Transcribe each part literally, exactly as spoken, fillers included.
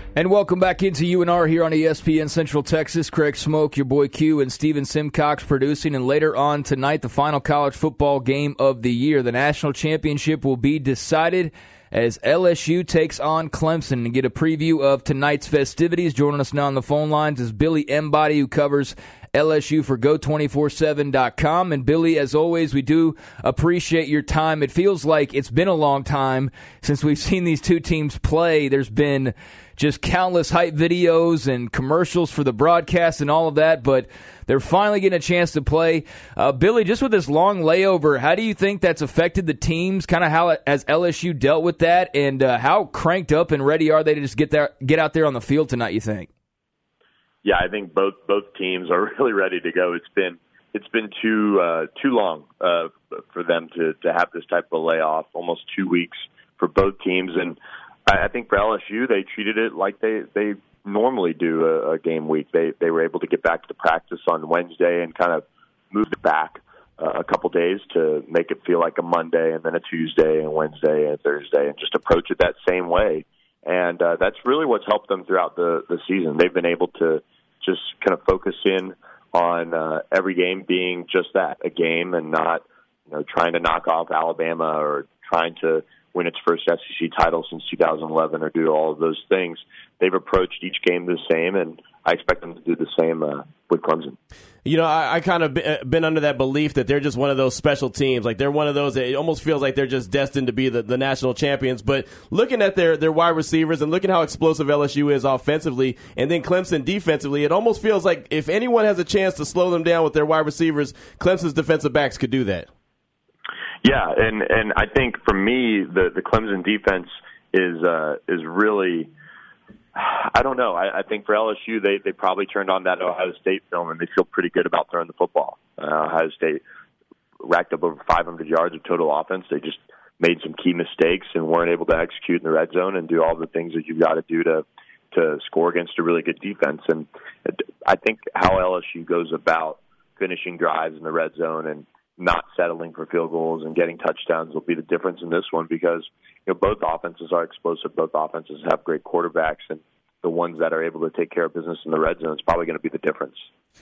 And welcome back into U N R here on E S P N Central Texas. Craig Smoke, your boy Q, and Steven Simcox producing. And later on tonight, the final college football game of the year. The national championship will be decided as L S U takes on Clemson. And get a preview of tonight's festivities. Joining us now on the phone lines is Billy Embody, who covers L S U for go two four seven dot com. And Billy, as always, we do appreciate your time. It feels like it's been a long time since we've seen these two teams play. There's been just countless hype videos and commercials for the broadcast and all of that, but they're finally getting a chance to play. Uh, Billy, just with this long layover, how do you think that's affected the teams? Kind of how has L S U dealt with that, and uh, how cranked up and ready are they to just get there, get out there on the field tonight, you think? Yeah, I think both both teams are really ready to go. It's been it's been too uh, too long uh, for them to, to have this type of layoff, almost two weeks for both teams. And I think for L S U, they treated it like they, they normally do a, a game week. They they were able to get back to practice on Wednesday and kind of move it back uh, a couple days to make it feel like a Monday and then a Tuesday and Wednesday and Thursday, and just approach it that same way. And uh, that's really what's helped them throughout the, the season. They've been able to just kind of focus in on uh, every game being just that, a game, and not, you know, trying to knock off Alabama or trying to win its first S E C title since two thousand eleven or do all of those things. They've approached each game the same, and I expect them to do the same uh, with Clemson. You know, I, I kind of been under that belief that they're just one of those special teams. Like, they're one of those that it almost feels like they're just destined to be the, the national champions. But looking at their, their wide receivers and looking how explosive L S U is offensively, and then Clemson defensively, it almost feels like if anyone has a chance to slow them down with their wide receivers, Clemson's defensive backs could do that. Yeah, and, and I think for me, the, the Clemson defense is uh, is really, I don't know. I, I think for L S U, they, they probably turned on that Ohio State film, and they feel pretty good about throwing the football. Uh, Ohio State racked up over five hundred yards of total offense. They just made some key mistakes and weren't able to execute in the red zone and do all the things that you've got to do to to score against a really good defense. And I think how L S U goes about finishing drives in the red zone and not settling for field goals and getting touchdowns will be the difference in this one, because you know both offenses are explosive, both offenses have great quarterbacks, and the ones that are able to take care of business in the red zone is probably going to be the difference.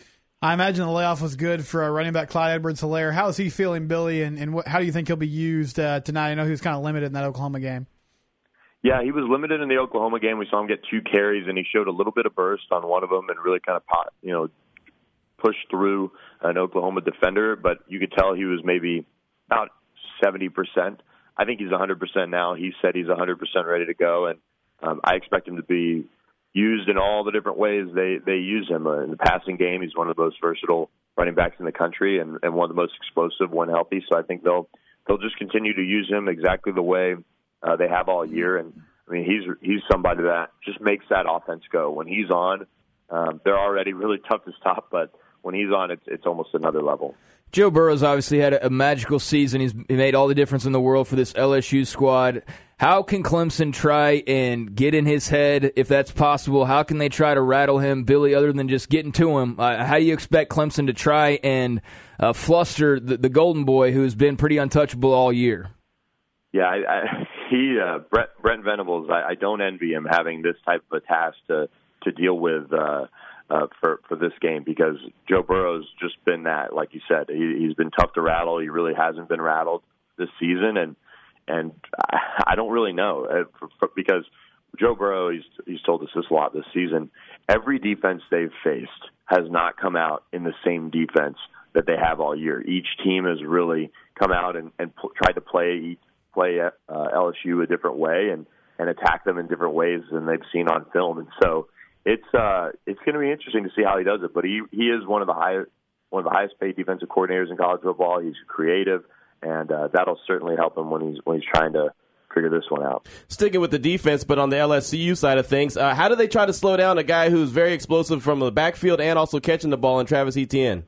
I imagine the layoff was good for uh, running back Clyde Edwards-Helaire. How is he feeling, Billy, and, and what, how do you think he'll be used uh, tonight? I know he was kind of limited in that Oklahoma game. Yeah, he was limited in the Oklahoma game. We saw him get two carries, and he showed a little bit of burst on one of them and really kind of pot, you know, pushed through an Oklahoma defender, but you could tell he was maybe about seventy percent. I think he's one hundred percent now. He said he's one hundred percent ready to go, and um, I expect him to be used in all the different ways they, they use him. Uh, in the passing game, he's one of the most versatile running backs in the country and, and one of the most explosive when healthy, so I think they'll they'll just continue to use him exactly the way uh, they have all year. And, I mean, he's he's somebody that just makes that offense go. When he's on, um, they're already really tough to stop, but when he's on, it's it's almost another level. Joe Burrow's obviously had a magical season. He's he made all the difference in the world for this L S U squad. How can Clemson try and get in his head, if that's possible? How can they try to rattle him, Billy, other than just getting to him? Uh, how do you expect Clemson to try and uh, fluster the, the Golden Boy, who's been pretty untouchable all year? Yeah, I, I, he uh, Brett, Brent Venables, I, I don't envy him having this type of a task to, to deal with uh Uh, for, for this game, because Joe Burrow's just been that, like you said, he, he's been tough to rattle. He really hasn't been rattled this season, and and I, I don't really know uh, for, for, because Joe Burrow, he's he's told us this a lot this season. Every defense they've faced has not come out in the same defense that they have all year. Each team has really come out and, and p- tried to play play uh, L S U a different way and, and attack them in different ways than they've seen on film, and so. It's uh, it's going to be interesting to see how he does it, but he, he is one of the high, one of the highest paid defensive coordinators in college football. He's creative, and uh, that'll certainly help him when he's when he's trying to figure this one out. Sticking with the defense, but on the L S U side of things, uh, how do they try to slow down a guy who's very explosive from the backfield and also catching the ball in Travis Etienne?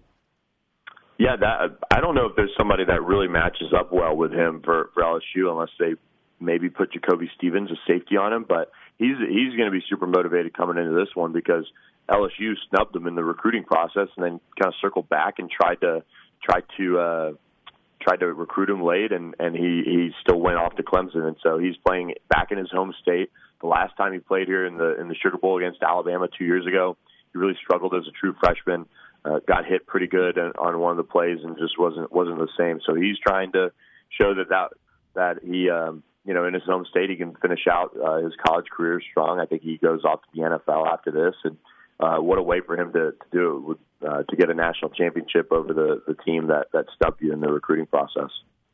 Yeah, that I don't know if there's somebody that really matches up well with him for, for L S U unless they maybe put Jacoby Stevens, a safety, on him, but he's he's going to be super motivated coming into this one because L S U snubbed him in the recruiting process and then kind of circled back and tried to tried to uh, tried to recruit him late, and, and he, he still went off to Clemson, and so he's playing back in his home state, the last time he played here in the in the Sugar Bowl against Alabama two years ago. He really struggled as a true freshman. Uh, got hit pretty good on one of the plays and just wasn't wasn't the same. So he's trying to show that that, that he, um, you know, in his home state, he can finish out uh, his college career strong. I think he goes off to the N F L after this, and uh, what a way for him to, to do it, with, uh, to get a national championship over the, the team that, that stubbed you in the recruiting process.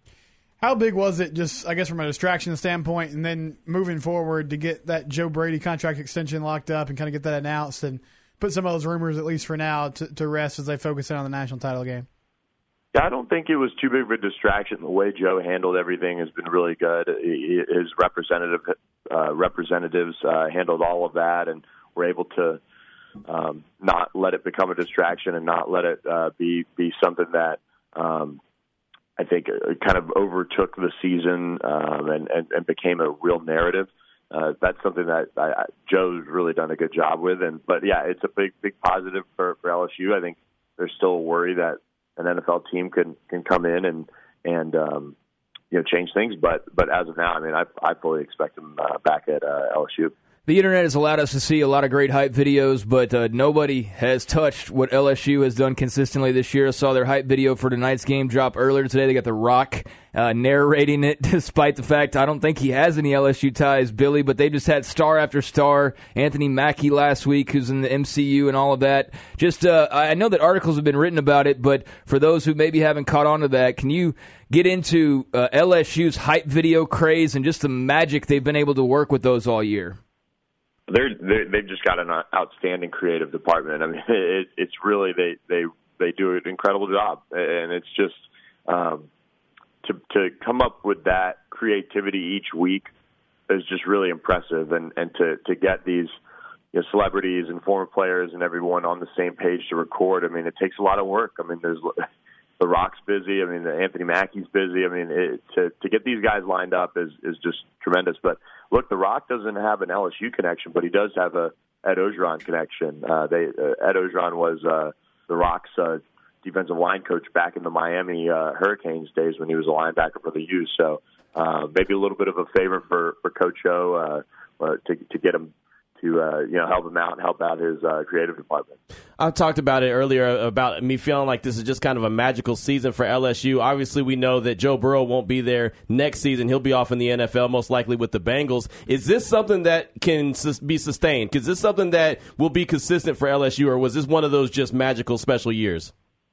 How big was it, just I guess from a distraction standpoint, and then moving forward to get that Joe Brady contract extension locked up and kind of get that announced and put some of those rumors, at least for now, to, to rest as they focus in on the national title game? Yeah, I don't think it was too big of a distraction. The way Joe handled everything has been really good. His representative uh, representatives uh, handled all of that and were able to um, not let it become a distraction and not let it uh, be be something that um, I think kind of overtook the season um, and, and, and became a real narrative. Uh, that's something that I, I, Joe's really done a good job with. And but yeah, it's a big, big positive for, for L S U. I think there's still a worry that an N F L team can, can come in and and um, you know change things. But but as of now, I mean, I I fully expect them uh, back at uh, L S U. The internet has allowed us to see a lot of great hype videos, but uh, nobody has touched what L S U has done consistently this year. I saw their hype video for tonight's game drop earlier today. They got The Rock uh, narrating it, despite the fact I don't think he has any L S U ties, Billy, but they just had star after star. Anthony Mackie last week, who's in the M C U and all of that. Just, uh, I know that articles have been written about it, but for those who maybe haven't caught on to that, can you get into uh, L S U's hype video craze and just the magic they've been able to work with those all year? They're, they're they've just got an outstanding creative department. I mean, it, it's really they they they do an incredible job, and it's just um, to to come up with that creativity each week is just really impressive, and and to to get these you know, celebrities and former players and everyone on the same page to record. I mean, it takes a lot of work. I mean, there's The Rock's busy. I mean, Anthony Mackie's busy. I mean, it, to to get these guys lined up is is just tremendous. But look, The Rock doesn't have an L S U connection, but he does have a Ed Ogeron connection. Uh, they uh, Ed Ogeron was uh, The Rock's uh, defensive line coach back in the Miami uh, Hurricanes days when he was a linebacker for the U. So uh, maybe a little bit of a favor for for Coach O uh, uh, to to get him. to uh, you know help him out and help out his uh, creative department. I talked about it earlier about me feeling like this is just kind of a magical season for L S U. Obviously, we know that Joe Burrow won't be there next season. He'll be off in the N F L, most likely with the Bengals. Is this something that can sus- be sustained? Is this something that will be consistent for L S U, or was this one of those just magical special years?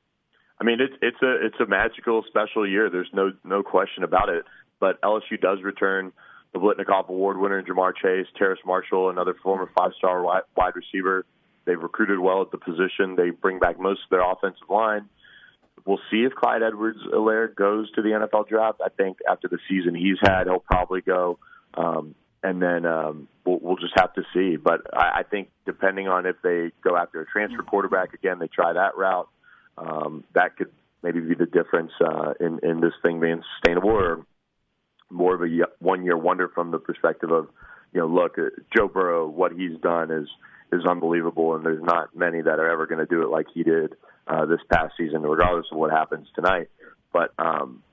I mean, it's it's a it's a magical special year. There's no no question about it. But L S U does return the Blitnikoff Award winner, Jamar Chase, Terrace Marshall, another former five-star wide receiver. They've recruited well at the position. They bring back most of their offensive line. We'll see if Clyde Edwards-Helaire goes to the N F L draft. I think after the season he's had, he'll probably go. Um, and then um, we'll, we'll just have to see. But I, I think depending on if they go after a transfer quarterback, again, they try that route, um, that could maybe be the difference uh, in, in this thing being sustainable, or more of a one-year wonder from the perspective of, you know, look, Joe Burrow, what he's done is is unbelievable, and there's not many that are ever going to do it like he did uh, this past season, regardless of what happens tonight. But um,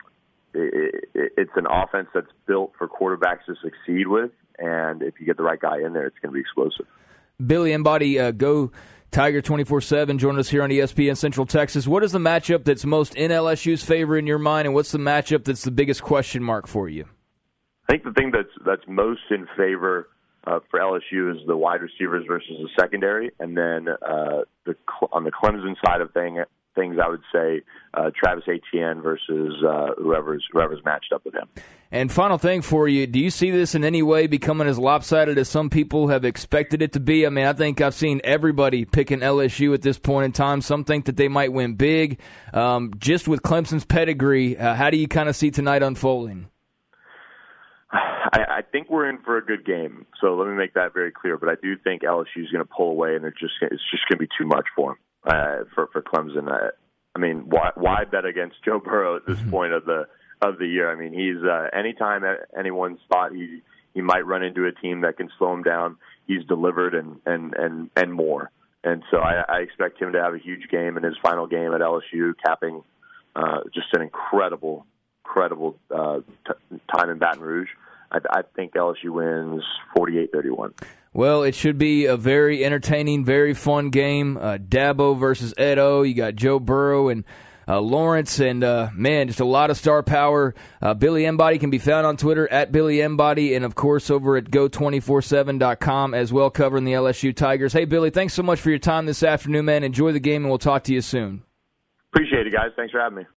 it, it, it's an offense that's built for quarterbacks to succeed with, and if you get the right guy in there, it's going to be explosive. Billy Embody, uh, go Tiger twenty-four seven, join us here on E S P N Central Texas. What is the matchup that's most in L S U's favor in your mind, and what's the matchup that's the biggest question mark for you? I think the thing that's that's most in favor uh, for L S U is the wide receivers versus the secondary, and then uh, the on the Clemson side of thing, things, I would say uh, Travis Etienne versus uh, whoever's whoever's matched up with him. And final thing for you, do you see this in any way becoming as lopsided as some people have expected it to be? I mean, I think I've seen everybody picking L S U at this point in time. Some think that they might win big. Um, just with Clemson's pedigree, uh, how do you kind of see tonight unfolding? I, I think we're in for a good game, so let me make that very clear. But I do think L S U is going to pull away, and it's just it's just going to be too much for them, uh, for for Clemson. Uh, I mean, why why bet against Joe Burrow at this mm-hmm. point of the of the year? I mean, he's uh, anytime anyone's thought he he might run into a team that can slow him down, he's delivered and and and, and more. And so I, I expect him to have a huge game in his final game at L S U, capping uh, just an incredible, incredible uh, t- time in Baton Rouge. I, I think L S U wins forty-eight thirty-one. Well, it should be a very entertaining, very fun game. Uh, Dabo versus Edo. You got Joe Burrow and uh, Lawrence, and uh, man, just a lot of star power. Uh, Billy Embody can be found on Twitter at Billy Embody, and of course over at go two forty-seven dot com as well, covering the L S U Tigers. Hey, Billy, thanks so much for your time this afternoon, man. Enjoy the game, and we'll talk to you soon. Appreciate it, guys. Thanks for having me.